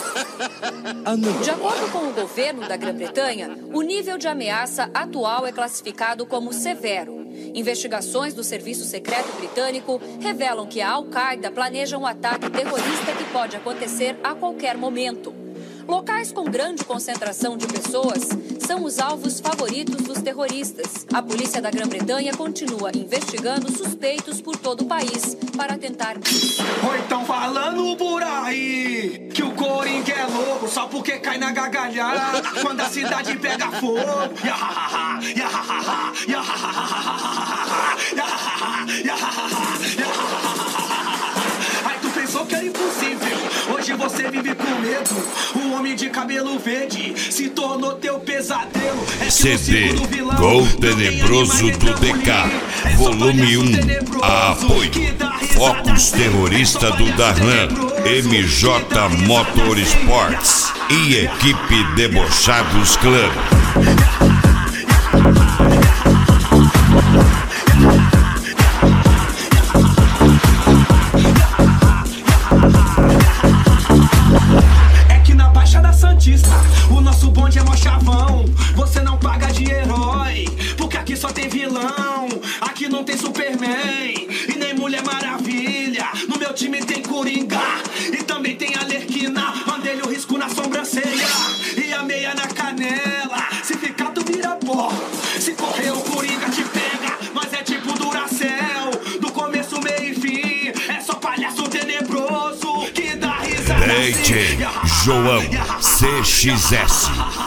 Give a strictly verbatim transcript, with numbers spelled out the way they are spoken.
De acordo com o governo da Grã-Bretanha, o nível de ameaça atual é classificado como severo. Investigações do Serviço Secreto Britânico revelam que a Al-Qaeda planeja um ataque terrorista que pode acontecer a qualquer momento. Locais com grande concentração de pessoas são os alvos favoritos dos terroristas. A polícia da Grã-Bretanha continua investigando suspeitos por todo o país para tentar... Ou então falando por aí que o Coringa é louco só porque cai na gargalhada quando a cidade pega fogo. Yahahaha, yahahaha, yahahaha, yahahaha, yahahaha. Aí tu pensou que era impossível, hoje você vive com medo. O homem de cabelo verde se tornou teu pesadelo. É C D Gol Tenebroso do D K, volume um. Apoio Focus Terrorista do Darlan, M J Motorsports e equipe Debochados Club. O nosso bonde é mó chavão. Você não paga de herói, porque aqui só tem vilão. Aqui não tem Superman e nem Mulher Maravilha. No meu time tem Coringa e também tem Arlequina. Mandei o risco na sobrancelha e a meia na canela. Se ficar tu vira pó, se correr o Coringa te pega. Mas é tipo Duracell, do começo, meio e fim. É só palhaço tenebroso que dá risada. D J João C X S.